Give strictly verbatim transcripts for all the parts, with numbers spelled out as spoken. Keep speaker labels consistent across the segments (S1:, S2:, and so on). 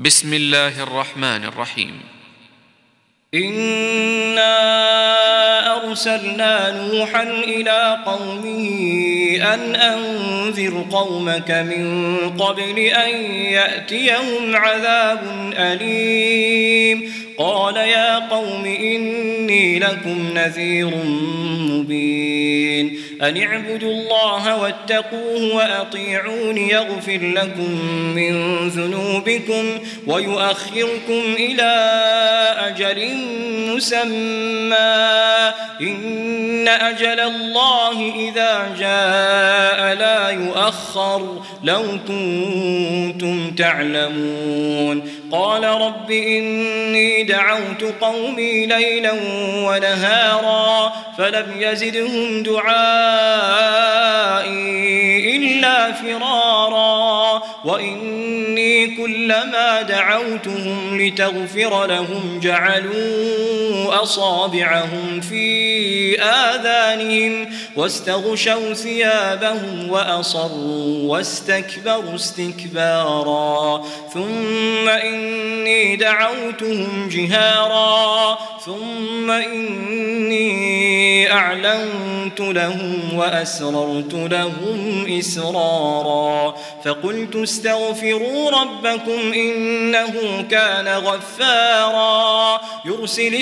S1: بسم الله الرحمن الرحيم.
S2: إنا أرسلنا نوحا إلى قومه أن أنذر قومك من قبل أن يأتيهم عذاب أليم. قال يا قوم إني لكم نذير مبين أن اعبدوا الله واتقوه وأطيعون يغفر لكم من ذنوبكم ويؤخركم إلى أجل مسمى إن أجل الله إذا جاء لا يؤخر لو كنتم تعلمون. قال رب إني دعوت قومي ليلا ونهارا فلم يزدهم دعائي إلا فرارا وإني كلما دعوتهم لتغفر لهم جعلوا أصابعهم في آذانهم واستغشوا ثيابهم وأصروا واستكبروا استكبارا ثم إني دعوتهم جهارا ثم إني أعلنت لهم وأسررت لهم إسرارا فقلت استغفروا ربكم إنه كان غفارا يرسل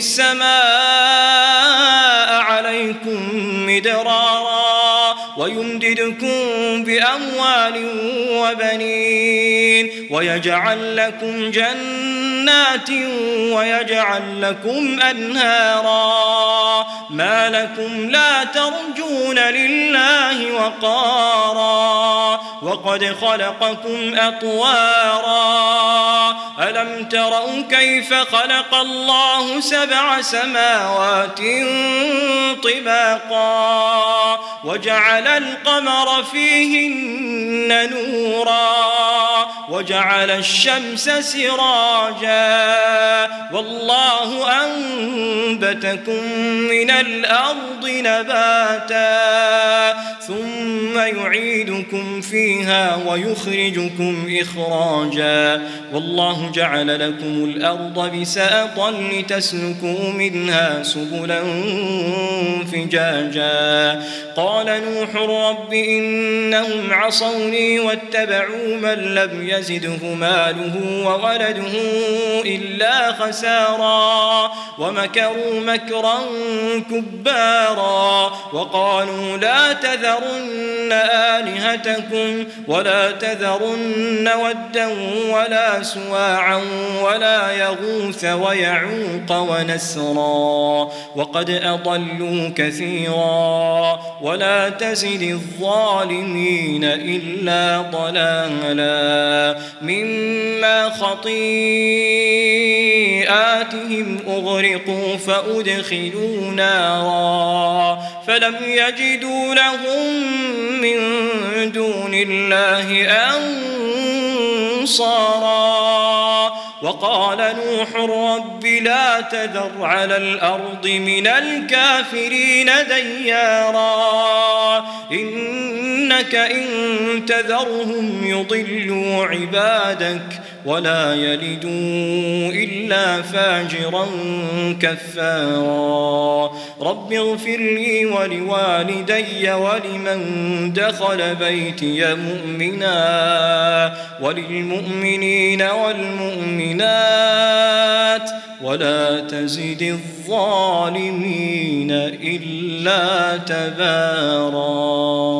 S2: السماء عليكم مدرارا ويمددكم بأموال وبنين ويجعل لكم جنات ويجعل لكم أنهارا ما لكم لا ترجون لله وقارا وقد خلقكم أطوارا ألم تروا كيف خلق الله سبع سماوات طباقا وجعل القمر فيهن نورا وجعل الشمس سراجا والله أنبتكم من الأرض نباتا ثم يعيدكم فيها ويخرجكم إخراجا والله جعل لكم الأرض بساطا لتسلكوا منها سبلا فجاجا. قال نوح رب إنهم عصوني واتبعوا من لم يزده ماله وولده إلا خسارا ومكروا مكرا كبارا وقالوا لا تذرن آلهتكم ولا تذرن ودا ولا سواعا ولا يغوث ويعوق ونسرا وقد أضلوا كثيرا ولا تزد الظالمين إلا ضلالا مما خطيئاتهم أغرقوا فأدخلوا نارا فلم يجدوا لهم من دون الله أنصارا. وقال نوح رب لا تذر على الأرض من الكافرين ديارا إنك إن تذرهم يضلوا عبادك ولا يلدوا إلا فاجرا كفارا. رب اغفر لي ولوالدي ولمن دخل بيتي مؤمنا وللمؤمنين والمؤمنات ولا تزد الظالمين إلا تبارا.